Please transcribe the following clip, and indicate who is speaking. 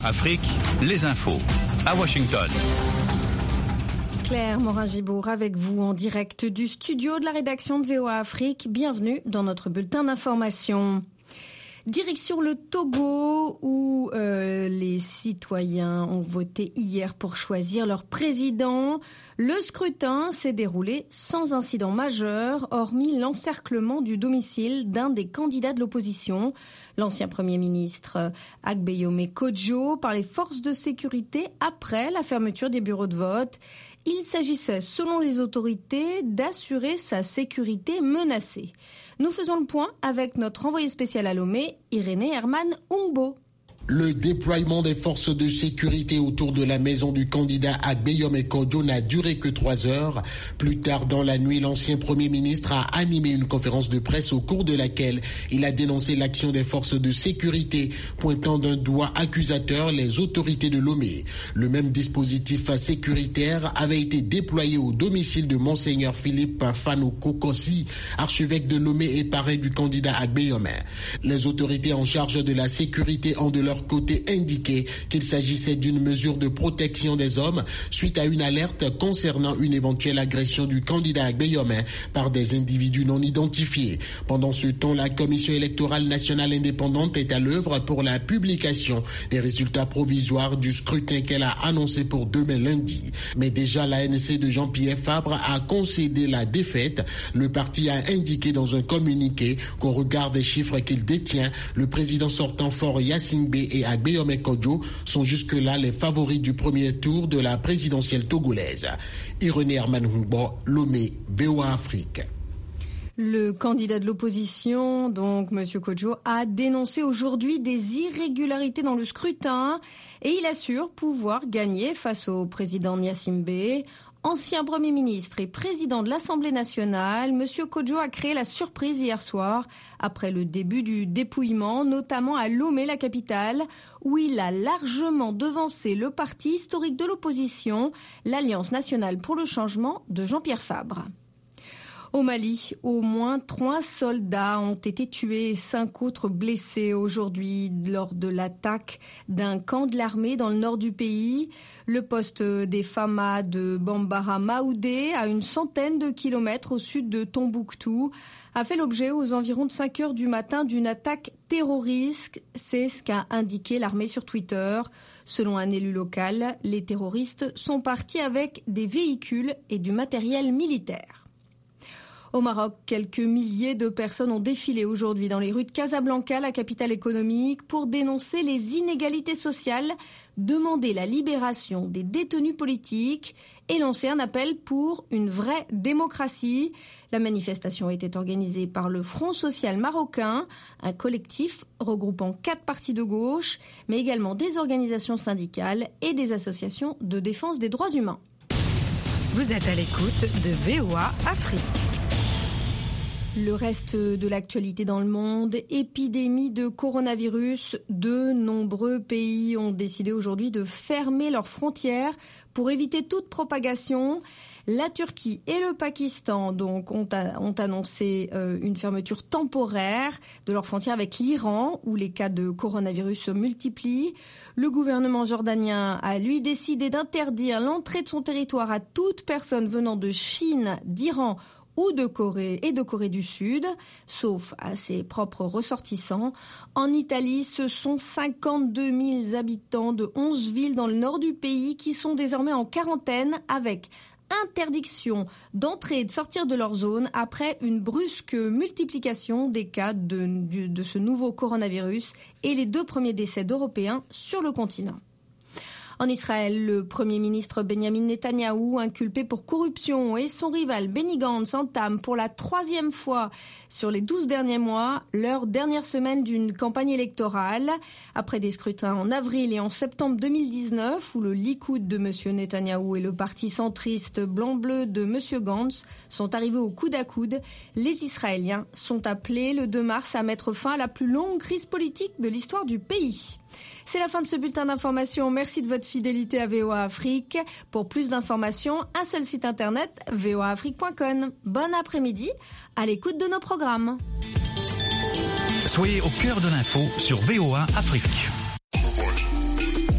Speaker 1: Afrique, les infos. À Washington.
Speaker 2: Claire Morin-Gibour avec vous en direct du studio de la rédaction de VOA Afrique. Bienvenue dans notre bulletin d'information. Direction le Togo où les citoyens ont voté hier pour choisir leur président. Le scrutin s'est déroulé sans incident majeur, hormis l'encerclement du domicile d'un des candidats de l'opposition, l'ancien Premier ministre Agbeyome Kodjo, par les forces de sécurité après la fermeture des bureaux de vote. Il s'agissait, selon les autorités, d'assurer sa sécurité menacée. Nous faisons le point avec notre envoyé spécial à Lomé, Irénée Herman Ungbo.
Speaker 3: Le déploiement des forces de sécurité autour de la maison du candidat Agbeyome Kodjo n'a duré que 3 heures. Plus tard dans la nuit, l'ancien Premier ministre a animé une conférence de presse au cours de laquelle il a dénoncé l'action des forces de sécurité, pointant d'un doigt accusateur les autorités de Lomé. Le même dispositif sécuritaire avait été déployé au domicile de Monseigneur Philippe Fano-Kokosi, archevêque de Lomé et parrain du candidat Agbeyome. Les autorités en charge de la sécurité ont de leur côté indiqué qu'il s'agissait d'une mesure de protection des hommes suite à une alerte concernant une éventuelle agression du candidat Agbeyome par des individus non identifiés. Pendant ce temps, la Commission électorale nationale indépendante est à l'œuvre pour la publication des résultats provisoires du scrutin qu'elle a annoncé pour demain lundi. Mais déjà, l'ANC de Jean-Pierre Fabre a concédé la défaite. Le parti a indiqué dans un communiqué qu'au regard des chiffres qu'il détient, le président sortant Faure Gnassingbé et Agbeyome Kodjo sont jusque-là les favoris du premier tour de la présidentielle togolaise. Irénée Herman Ungbo, Lomé, VOA Afrique.
Speaker 2: Le candidat de l'opposition, donc M. Kodjo, a dénoncé aujourd'hui des irrégularités dans le scrutin et il assure pouvoir gagner face au président Gnassingbé. Ancien Premier ministre et président de l'Assemblée nationale, M. Kodjo a créé la surprise hier soir après le début du dépouillement, notamment à Lomé, la capitale, où il a largement devancé le parti historique de l'opposition, l'Alliance nationale pour le changement de Jean-Pierre Fabre. Au Mali, au moins 3 soldats ont été tués et 5 autres blessés aujourd'hui lors de l'attaque d'un camp de l'armée dans le nord du pays. Le poste des Fama de Bambara Maoudé, à une centaine de kilomètres au sud de Tombouctou, a fait l'objet aux environs de 5 heures du matin d'une attaque terroriste. C'est ce qu'a indiqué l'armée sur Twitter. Selon un élu local, les terroristes sont partis avec des véhicules et du matériel militaire. Au Maroc, quelques milliers de personnes ont défilé aujourd'hui dans les rues de Casablanca, la capitale économique, pour dénoncer les inégalités sociales, demander la libération des détenus politiques et lancer un appel pour une vraie démocratie. La manifestation était organisée par le Front social marocain, un collectif regroupant 4 partis de gauche, mais également des organisations syndicales et des associations de défense des droits humains.
Speaker 4: Vous êtes à l'écoute de VOA Afrique.
Speaker 2: Le reste de l'actualité dans le monde, épidémie de coronavirus. De nombreux pays ont décidé aujourd'hui de fermer leurs frontières pour éviter toute propagation. La Turquie et le Pakistan donc ont annoncé une fermeture temporaire de leurs frontières avec l'Iran, où les cas de coronavirus se multiplient. Le gouvernement jordanien a, lui, décidé d'interdire l'entrée de son territoire à toute personne venant de Chine, d'Iran ou de Corée et de Corée du Sud, sauf à ses propres ressortissants. En Italie, ce sont 52 000 habitants de 11 villes dans le nord du pays qui sont désormais en quarantaine avec interdiction d'entrer et de sortir de leur zone après une brusque multiplication des cas de ce nouveau coronavirus et les 2 premiers décès d'Européens sur le continent. En Israël, le Premier ministre Benjamin Netanyahou, inculpé pour corruption, et son rival Benny Gantz entament pour la 3e fois sur les 12 derniers mois leur dernière semaine d'une campagne électorale. Après des scrutins en avril et en septembre 2019, où le Likoud de M. Netanyahou et le parti centriste blanc-bleu de M. Gantz sont arrivés au coude à coude, les Israéliens sont appelés le 2 mars à mettre fin à la plus longue crise politique de l'histoire du pays. C'est la fin de ce bulletin d'information. Merci de votre fidélité à VOA Afrique. Pour plus d'informations, un seul site internet, voaafrique.com. Bon après-midi, à l'écoute de nos programmes.
Speaker 1: Soyez au cœur de l'info sur VOA Afrique.